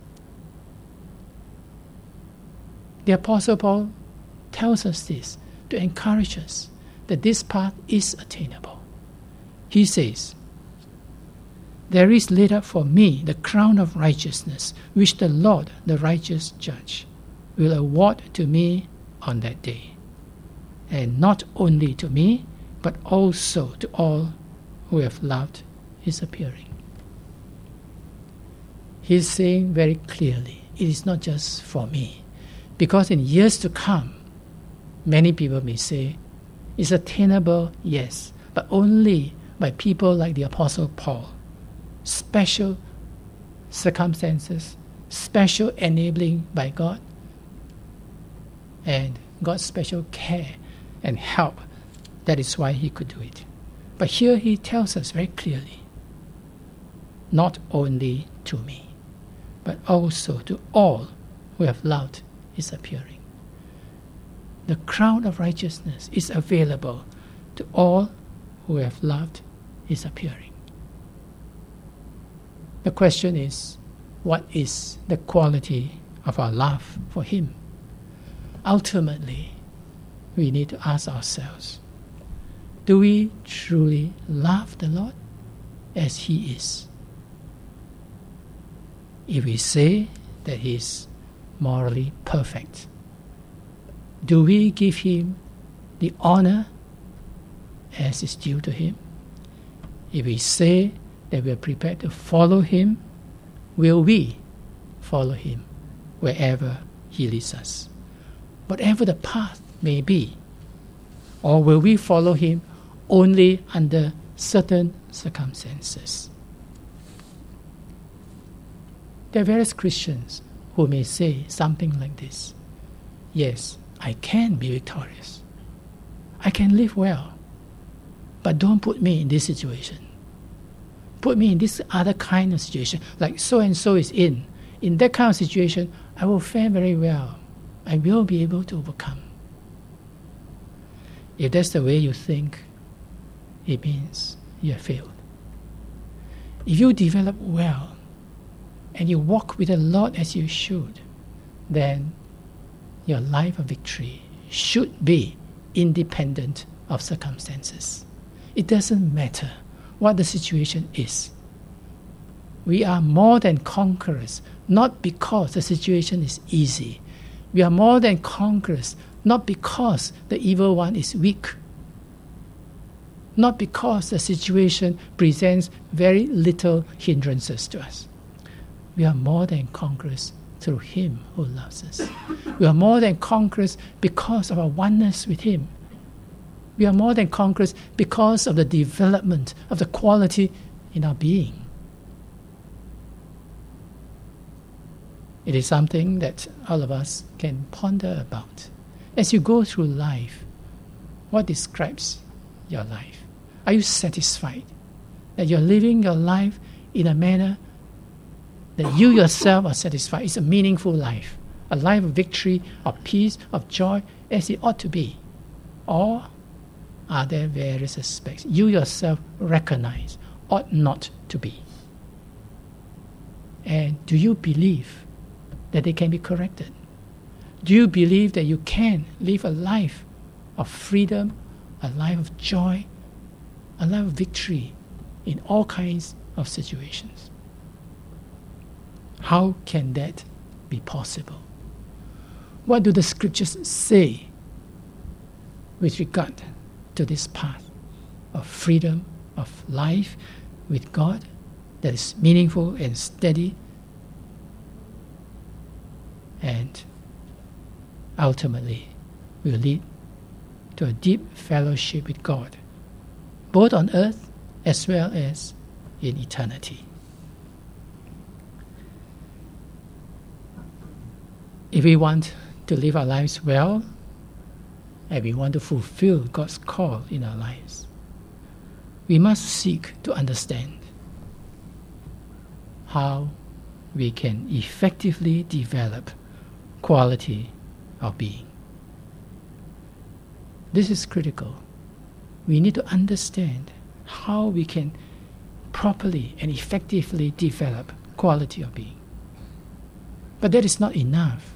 The Apostle Paul tells us this to encourage us that this path is attainable. He says, there is laid up for me the crown of righteousness, which the Lord, the righteous judge, will award to me on that day. And not only to me, but also to all who have loved his appearing. He is saying very clearly, it is not just for me. Because in years to come, many people may say, it's attainable, yes, but only by people like the Apostle Paul. Special circumstances, special enabling by God, and God's special care and help. That is why he could do it. But here he tells us very clearly, not only to me, but also to all who have loved his appearing. The crown of righteousness is available to all who have loved his appearing. The question is, what is the quality of our love for him? Ultimately, we need to ask ourselves, do we truly love the Lord as he is? If we say that he is morally perfect, do we give him the honor as is due to him? If we say that we are prepared to follow him, will we follow him wherever he leads us? Whatever the path may be, or will we follow him only under certain circumstances? There are various Christians who may say something like this: yes, I can be victorious. I can live well. But don't put me in this situation. Put me in this other kind of situation, like so-and-so is in. In that kind of situation, I will fare very well. I will be able to overcome. If that's the way you think, it means you have failed. If you develop well, and you walk with the Lord as you should, then your life of victory should be independent of circumstances. It doesn't matter what the situation is. We are more than conquerors, not because the situation is easy. We are more than conquerors, not because the evil one is weak. not because the situation presents very little hindrances to us. We are more than conquerors through Him who loves us. We are more than conquerors because of our oneness with Him. We are more than conquerors because of the development of the quality in our being. It is something that all of us can ponder about. As you go through life, what describes your life? Are you satisfied that you're living your life in a manner that you yourself are satisfied? It's a meaningful life, a life of victory, of peace, of joy, as it ought to be. Or are there various aspects you yourself recognize ought not to be? And do you believe that they can be corrected? Do you believe that you can live a life of freedom, a life of joy, a life of victory in all kinds of situations? How can that be possible? What do the scriptures say with regard to this path of freedom, of life with God that is meaningful and steady and ultimately will lead to a deep fellowship with God, both on earth as well as in eternity? If we want to live our lives well, and we want to fulfill God's call in our lives, we must seek to understand how we can effectively develop quality of being. This is critical. We need to understand how we can properly and effectively develop quality of being. But that is not enough.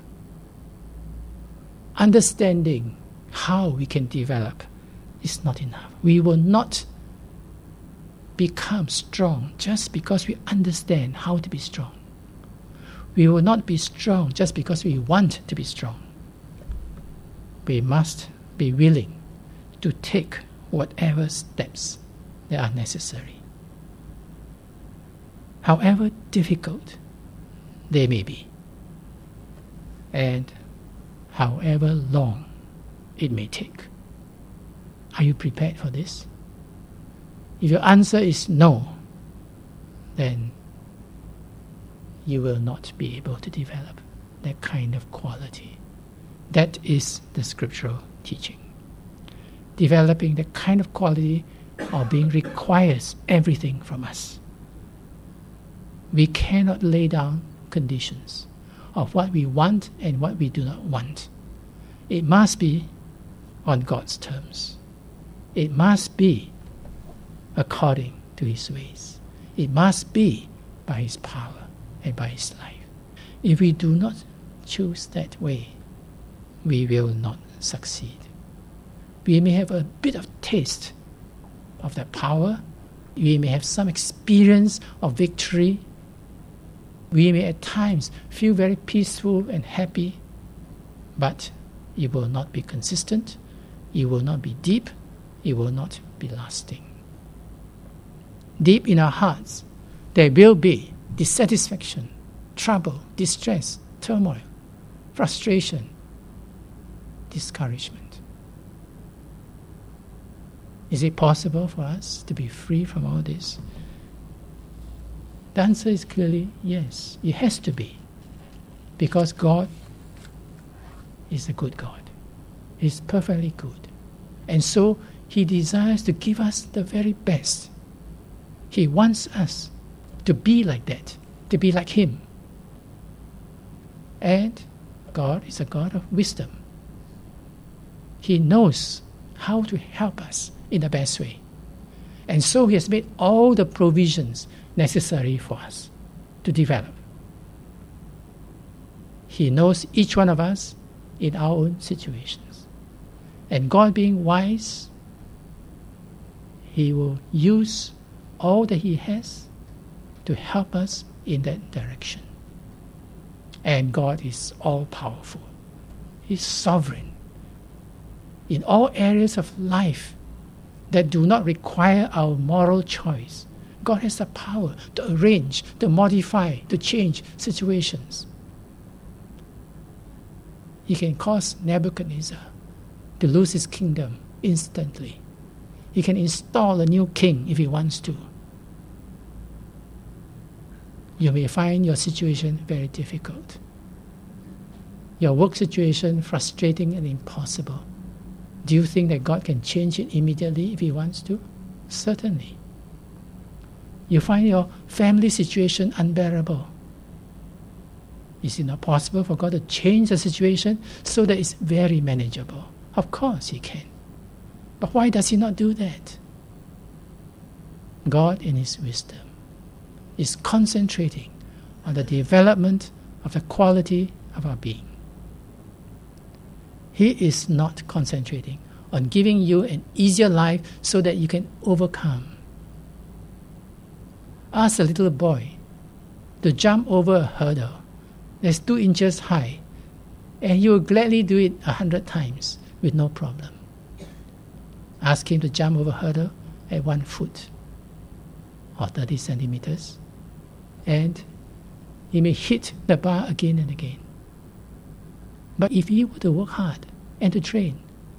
Understanding how we can develop is not enough. We will not become strong just because we understand how to be strong. We will not be strong just because we want to be strong. We must be willing to take whatever steps that are necessary, however difficult they may be, and however long it may take. Are you prepared for this? If your answer is no, then you will not be able to develop that kind of quality. That is the scriptural teaching. Developing that kind of quality of being requires everything from us. We cannot lay down conditions of what we want and what we do not want. It must be on God's terms. It must be according to His ways. It must be by His power and by His life. If we do not choose that way, we will not succeed. We may have a bit of taste of that power. We may have some experience of victory. We may at times feel very peaceful and happy, but it will not be consistent, it will not be deep, it will not be lasting. Deep in our hearts, there will be dissatisfaction, trouble, distress, turmoil, frustration, discouragement. Is it possible for us to be free from all this? The answer is clearly yes. It has to be. Because God is a good God. He is perfectly good. And so He desires to give us the very best. He wants us to be like that, to be like Him. And God is a God of wisdom. He knows how to help us in the best way. And so He has made all the provisions necessary for us to develop. He knows each one of us in our own situations. And God being wise, He will use all that He has to help us in that direction. And God is all-powerful. He's sovereign. In all areas of life, that do not require our moral choice. God has the power to arrange, to modify, to change situations. He can cause Nebuchadnezzar to lose his kingdom instantly. He can install a new king if he wants to. You may find your situation very difficult. Your work situation frustrating and impossible. Do you think that God can change it immediately if he wants to? Certainly. You find your family situation unbearable. Is it not possible for God to change the situation so that it's very manageable? Of course he can. But why does he not do that? God, in his wisdom, is concentrating on the development of the quality of our being. He is not concentrating on giving you an easier life so that you can overcome. Ask a little boy to jump over a hurdle that's 2 inches high, and he will gladly do it 100 times with no problem. Ask him to jump over a hurdle at 1 foot or 30 centimeters, and he may hit the bar again and again. But if he were to work hard and to train,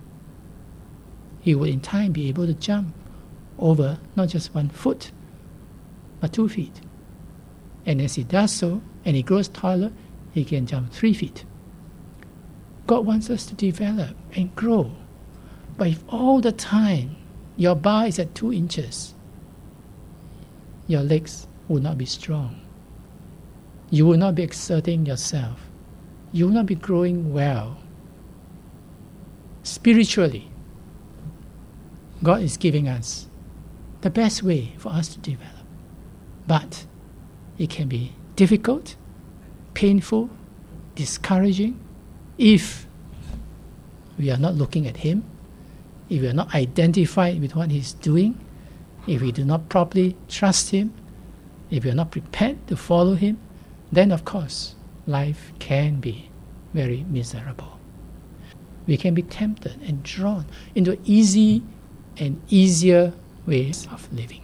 he would in time be able to jump over not just 1 foot, but 2 feet. And as he does so, and he grows taller, he can jump 3 feet. God wants us to develop and grow. But if all the time your bar is at 2 inches, your legs will not be strong. You will not be exerting yourself. You will not be growing well. Spiritually, God is giving us the best way for us to develop. But it can be difficult, painful, discouraging if we are not looking at him, if we are not identified with what he's doing, if we do not properly trust him, if we are not prepared to follow him, then of course life can be very miserable. We can be tempted and drawn into easy and easier ways of living.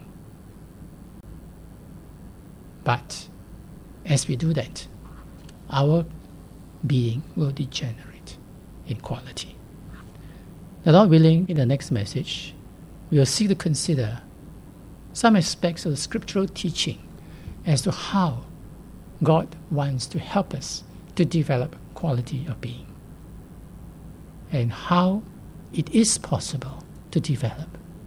But as we do that, our being will degenerate in quality. The Lord willing, in the next message, we will seek to consider some aspects of the scriptural teaching as to how God wants to help us to develop quality of being, and how it is possible to develop.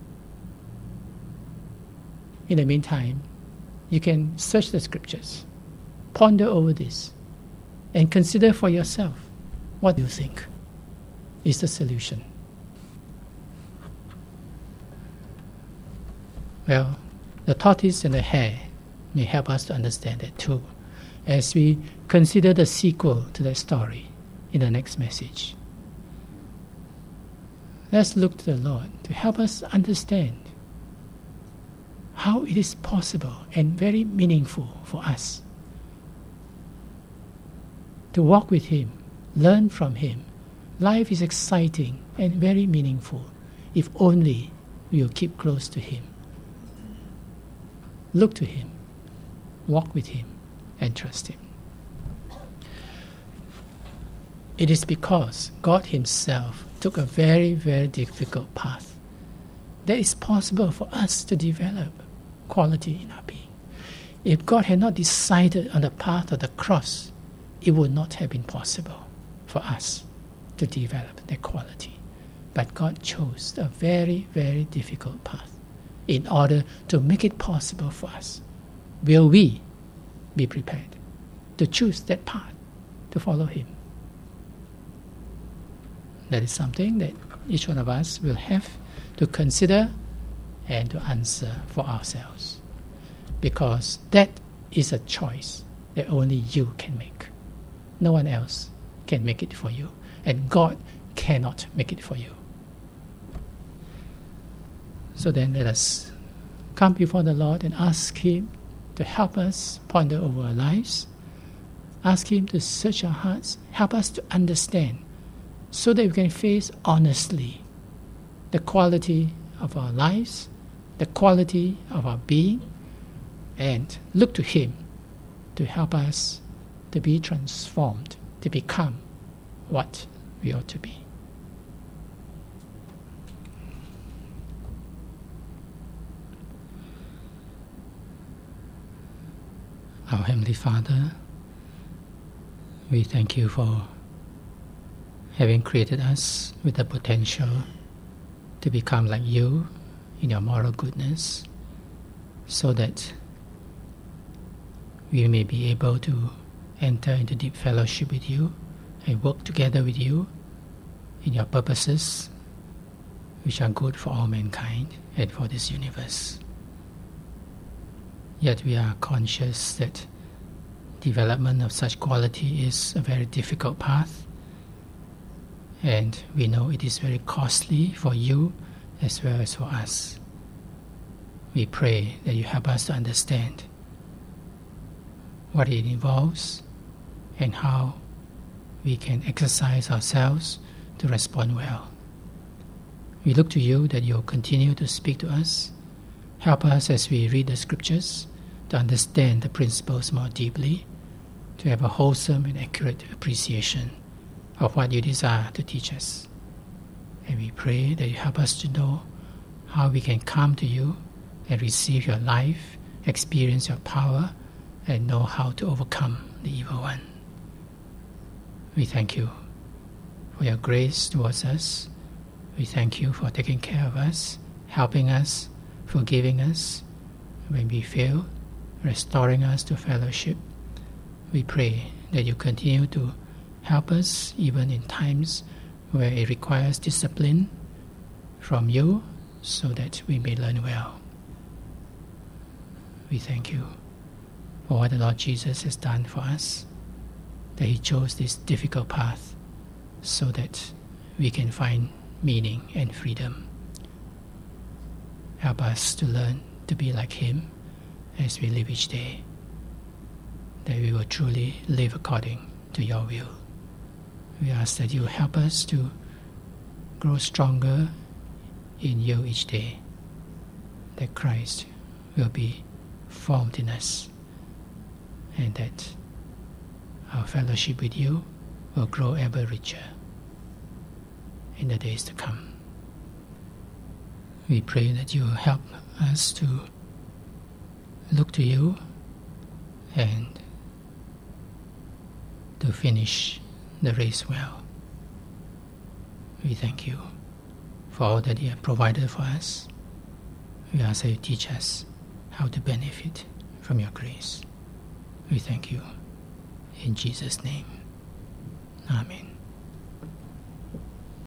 In the meantime, you can search the scriptures, ponder over this, and consider for yourself what you think is the solution. Well, the tortoise and the hare may help us to understand that too, as we consider the sequel to that story in the next message. Let's look to the Lord to help us understand how it is possible and very meaningful for us to walk with him, learn from him. Life is exciting and very meaningful if only we will keep close to him. Look to him, walk with him, and trust him. It is because God himself took a very, very difficult path that it's possible for us to develop quality in our being. If God had not decided on the path of the cross, it would not have been possible for us to develop that quality. But God chose a very, very difficult path in order to make it possible for us. Will we be prepared to choose that path, to follow him? That is something that each one of us will have to consider and to answer for ourselves, because that is a choice that only you can make. No one else can make it for you, and God cannot make it for you. So then let us come before the Lord and ask him to help us ponder over our lives, ask him to search our hearts, help us to understand, so that we can face honestly the quality of our lives, the quality of our being, and look to Him to help us to be transformed, to become what we ought to be. Our Heavenly Father, we thank You for having created us with the potential to become like You in Your moral goodness, so that we may be able to enter into deep fellowship with You and work together with You in Your purposes, which are good for all mankind and for this universe. Yet we are conscious that development of such quality is a very difficult path, and we know it is very costly for You as well as for us. We pray that You help us to understand what it involves and how we can exercise ourselves to respond well. We look to You that You'll continue to speak to us. Help us as we read the Scriptures to understand the principles more deeply, to have a wholesome and accurate appreciation of what You desire to teach us. And we pray that You help us to know how we can come to You and receive Your life, experience Your power, and know how to overcome the evil one. We thank You for Your grace towards us. We thank You for taking care of us, helping us, forgiving us when we fail, restoring us to fellowship. We pray that You continue to help us even in times where it requires discipline from You, so that we may learn well. We thank You for what the Lord Jesus has done for us, that He chose this difficult path so that we can find meaning and freedom. Help us to learn to be like Him as we live each day, that we will truly live according to Your will. We ask that You help us to grow stronger in You each day, that Christ will be formed in us, and that our fellowship with You will grow ever richer in the days to come. We pray that You will help us to look to You and to finish the race well. We thank You for all that You have provided for us. We ask that You teach us how to benefit from Your grace. We thank You. In Jesus' name. Amen.